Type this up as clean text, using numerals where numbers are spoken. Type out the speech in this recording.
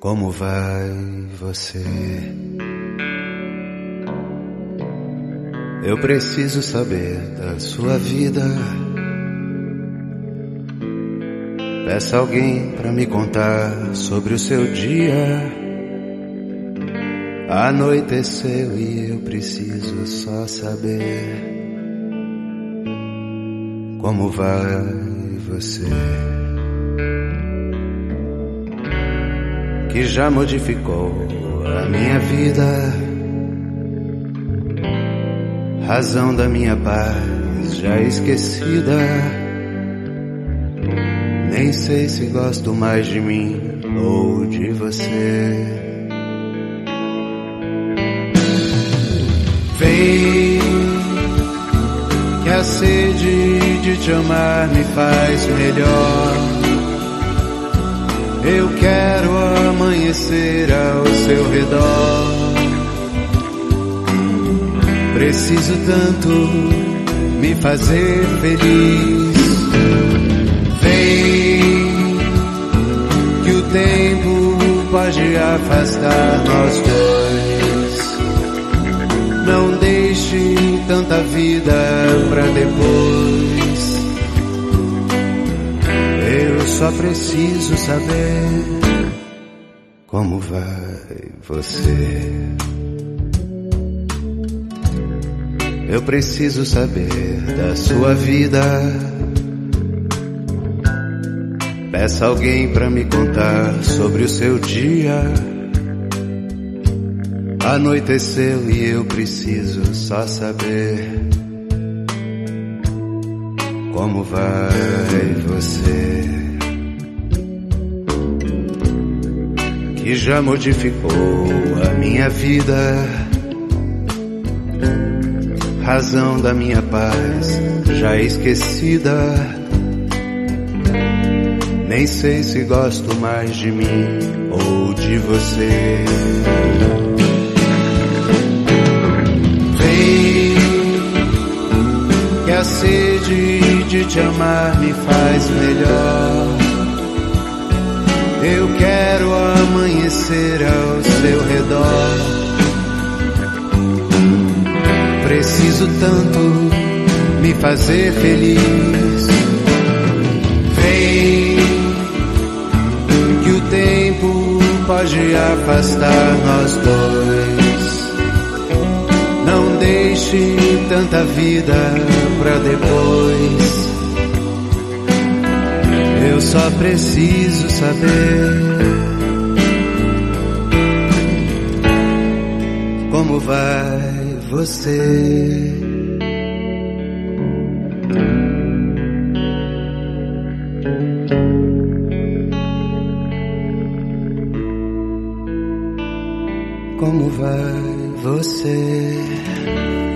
Como vai você? Eu preciso saber da sua vida. Peça alguém pra me contar sobre o seu dia. Anoiteceu e eu preciso só saber. Como vai você? Que já modificou a minha vida, razão da minha paz já esquecida. Nem sei se gosto mais de mim ou de você. Vem, que a sede de te amar me faz melhor. Eu quero amanhecer ao seu redor. Preciso tanto me fazer feliz. Vem, que o tempo pode afastar nós dois. Não deixe tanta vida pra depois. Eu só preciso saber como vai você. Eu preciso saber da sua vida. Peça alguém pra me contar sobre o seu dia. Anoiteceu e eu preciso só saber como vai você. Que já modificou a minha vida, razão da minha paz já esquecida. Nem sei se gosto mais de mim ou de você. Vem, que a sede de te amar me faz melhor. Eu quero amanhecer ao seu redor. Preciso tanto me fazer feliz. Vem, que o tempo pode afastar nós dois. Não deixe tanta vida pra depois. Eu só preciso saber como vai você. Como vai você?